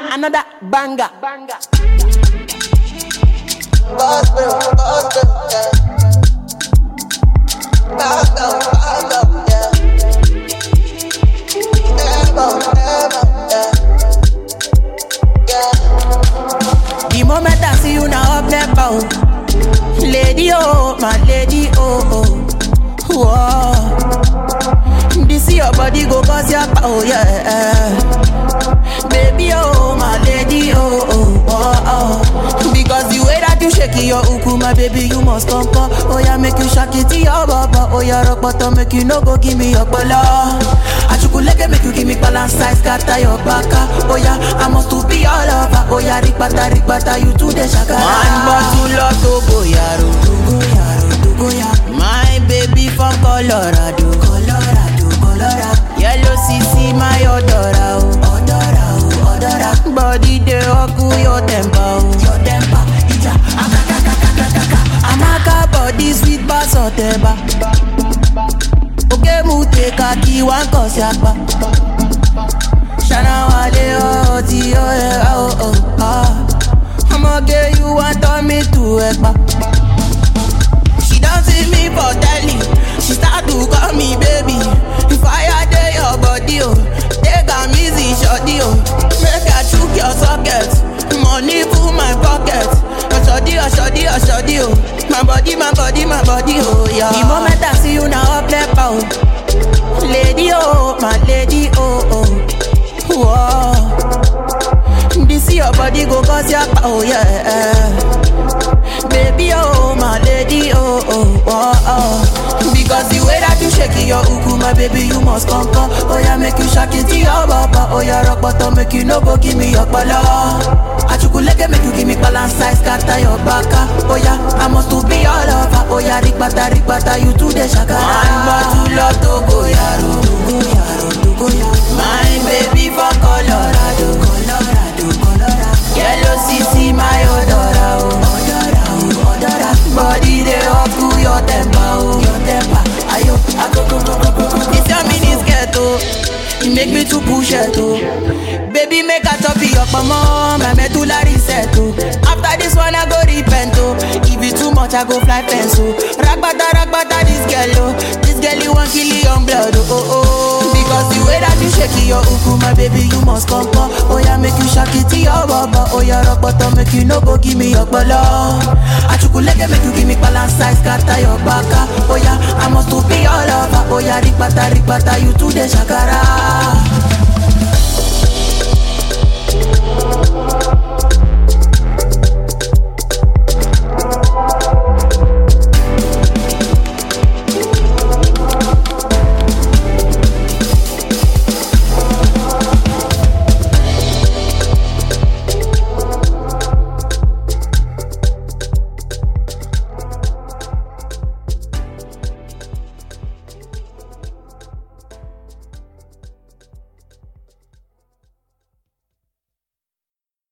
another banger. The moment I see you now up there, bow. Lady, oh, my lady, oh, oh. Whoa. This your body go cause your power, yeah. Baby, oh, my lady, oh, oh, oh, oh. Because the way that you shake your uku, my baby, you must come. Oh, yeah, make you shake it to your baba. Oh, yeah, rock bottom, make you no go give me your bala. Achukuleke, make you give me balance size, scatter your baka. Oh, yeah, I must to be all over. Oh, yeah, rikbata, you to the shaka. One bottle of Togo, yaro, Togo, yaro, Togo, yaro. My baby from Colorado, Colorado. Yellow CC, my odora, odora, odora. Body de oku your temper, ija. Amaka body sweet bass oteba. Oke mute kaki wan kosiakba. Shana wale oh ti oh oh ah. I'ma get you want turn me to ekba. She don't see me for telly. She start to call me baby. Fire day your body, oh. Take a easy shorty, oh. Make I choke your socket. Money full my pocket. Shorty, oh. My body, oh, yeah. The moment I see you now up left out. Lady, oh, my lady, oh, oh. Whoa. This your body go cause your power, yeah. Baby, oh, my lady, oh, oh, oh, oh. Because the way that you shake your uku, my baby, you must conquer. Oh, yeah, make you shake it to your baba. Oh, yeah, rock bottom, make you no go give me your bala. Achukuleke, make you give me balance size, scatter your baka. Oh, yeah, I must to be all over. Oh, yeah, rikbata, you to the shaka. One bottle of Togo, yaro, Togo, yaro, Togo, yaro. My baby from Colorado, Colorado, Colorado. Yellow CC, my odora, odora, odora. Body they up to your temper, ayo, go. This your mini skirt, oh. You make me to push it, oh. Baby, make a top your mama, my medulla reset, oh. After this one, I go repent, oh. If it too much, I go fly fence, oh. Ragbata, this girl, oh. This girl, you want kill your blood, oh, oh, oh. Because the way that you shake your uku, my baby, you must come, oh. Yeah, make you shake it to your baba. Oh, yeah, rock bottom, make you no go give me your bala. Achukuleke, make you give me balance size, scatter your baka. Oh, yeah, I must to be all over. Oh, yeah, rikbata, you to the shakara.